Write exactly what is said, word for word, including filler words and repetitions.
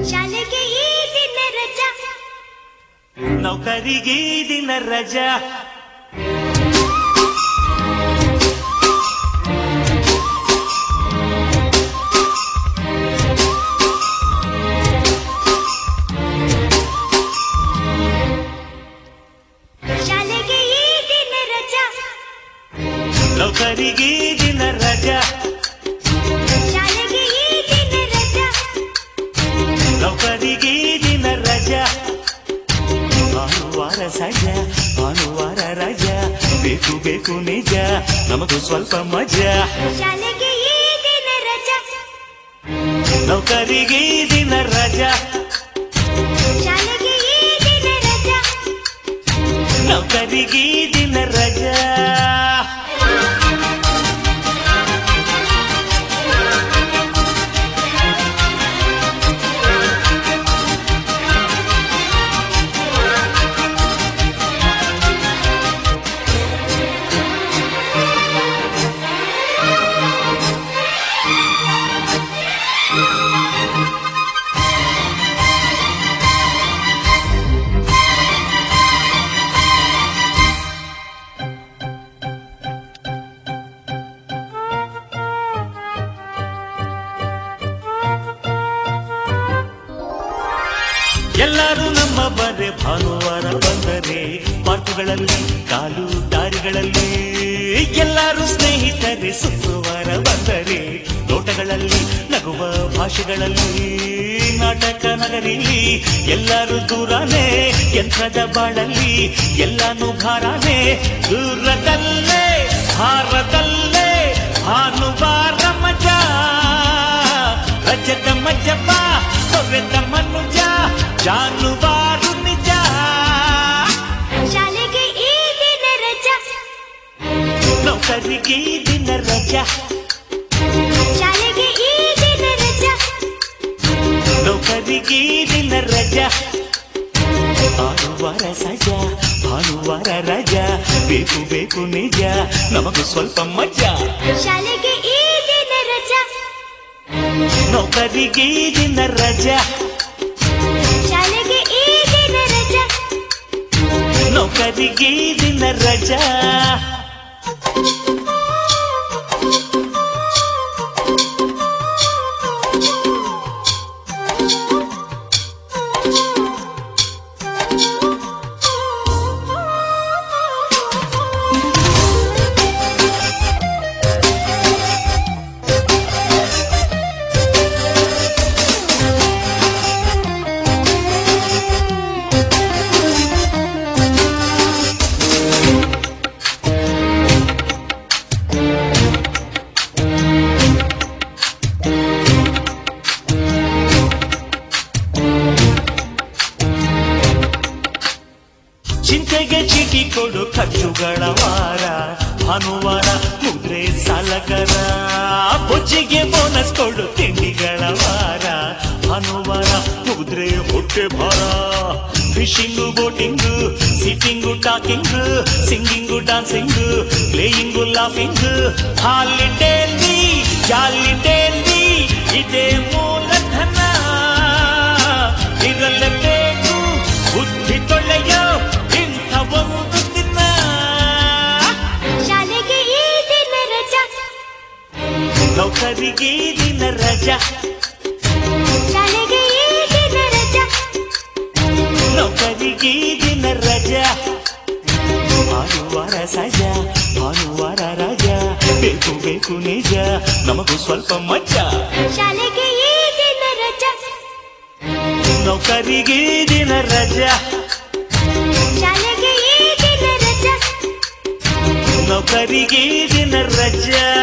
ಶಾಲೆಗೆ ಈ ದಿನ ರಜಾ, ನೌಕರಿಗೆ ಈ ದಿನ ರಜಾ. ಶಾಲೆಗೆ ಈ ದಿನ ರಜಾ, ನೌಕರಿಗೆ ಈ ದಿನ ರಜಾ. ಶಾಲೆಗೆ ಈ ದಿನ ರಜಾ, ನೌಕರಿಗೆ ಈ ದಿನ ರಜಾ. ಭಾನುವಾರ ಸಜಾ, ಭಾನುವಾರ ರಜಾ, ಬೇಕು ಬೇಕು ನಿಜ, ನಮಗೂ ಸ್ವಲ್ಪ ಮಜಾ. ಶಾಲೆಗೆ ಈ ದಿನ ರಜಾ, ನೌಕರಿಗೆ ಈ ದಿನ ರಜಾ. ಶಾಲೆಗೆ ಈ ದಿನ ರಜಾ, ನೌಕರಿಗೆ ಈ ದಿನ ರಜಾ. ಎಲ್ಲರೂ ನಮ್ಮ ಬರೆ ಭಾನುವಾರ ಬಂದರೆ ಪಾರ್ಕುಗಳಲ್ಲಿ ಕಾಲು ದಾರಿಗಳಲ್ಲಿ, ಎಲ್ಲರೂ ಸ್ನೇಹಿತರೆ ಶುಕ್ರವಾರ ಬಂದರೆ ತೋಟಗಳಲ್ಲಿ ನಗುವ ಭಾಷೆಗಳಲ್ಲಿ, ನಾಟಕ ನಗರಿಲಿ ಎಲ್ಲರೂ ದೂರನೇ, ಯಂತ್ರದ ಬಾಳಲ್ಲಿ ಎಲ್ಲಾನು ಭಾರನೇ, ದೂರದಲ್ಲೇ ಭಾರದಲ್ಲೇ ಭಾನುವಾರ ಮಜಾ, ರಜದ ಮಜ್ಜಪ್ಪ ತೊರೆದ ಮನುಜ, ಜಾನುವಾರು ನಿಜ. ಶಾಲೆಗೆ ಈ ದಿನ ರಜಾ, ನೌಕರಿಗೆ ಈ ದಿನ ರಜಾ. ಶಾಲೆಗೆ ಈ ದಿನ ರಜಾ, ನೌಕರಿಗೆ ಈ ದಿನ ರಜಾ. ಭಾನುವಾರ ಸಜಾ, ಭಾನುವಾರ ರಜಾ, ಬೇಕು ಬೇಕು ನಿಜ, ನಮಗೂ ಸ್ವಲ್ಪ ಮಜಾ. ಶಾಲೆಗೆ ಈ ದಿನ ರಜಾ, ನೌಕರಿಗೆ ಈ ದಿನ ರಜಾ. ಶಾಲೆಗೆ ಈ ದಿನ ರಜಾ, ನೌಕರಿಗೆ ಈ ದಿನ ರಜಾ. ಚಿಂತೆಗೆ ಚೀಟಿ ಕೊಡು ಖರ್ಚುಗಳ ವಾರ, ಭಾನುವಾರ ಮುದ್ರೆ ಸಾಲಗರ, ಬೊಜ್ಜಿಗೆ ಬೋನಸ್ ಕೊಡು ತಿಂಡಿಗಳ ವಾರ, ಭಾನುವಾರ ಮುದ್ರೆ ಹೊಟ್ಟೆ ಭಾರ. Fishing boating sitting talking singing dancing playing laughing, ಹಾಲಿಡೇಲಿ ಜಾಲಿಡೇಲಿ ಇದೇ ಮೂಲಧನ, ಇರಲೇಬೇಕು ಬುದ್ಧಿ ತೊಳೆಯೋ ಇಂಥ ಒಂದು ದಿನ. ಶಾಲೆಗೆ ಈ ದಿನ ರಜಾ, ನೌಕರಿಗೆ ಈ ದಿನ ರಜಾ. ಶಾಲೆಗೆ ಈ ದಿನ ರಜಾ, ನೌಕರಿಗೆ ಈ ದಿನ ರಜಾ. ಭಾನುವಾರ ಸಜಾ, ಭಾನುವಾರ ರಜಾ, ಬೇಕು ಬೇಕು ನಿಜ, ನಮಗೂ ಸ್ವಲ್ಪ ಮಜಾ. ಶಾಲೆಗೆ ಈ ದಿನ ರಜಾ, ನೌಕರಿಗೆ ಈ ದಿನ ರಜಾ. ಶಾಲೆಗೆ ಈ ದಿನ ರಜಾ, ನೌಕರಿಗೆ ಈ ದಿನ ರಜಾ.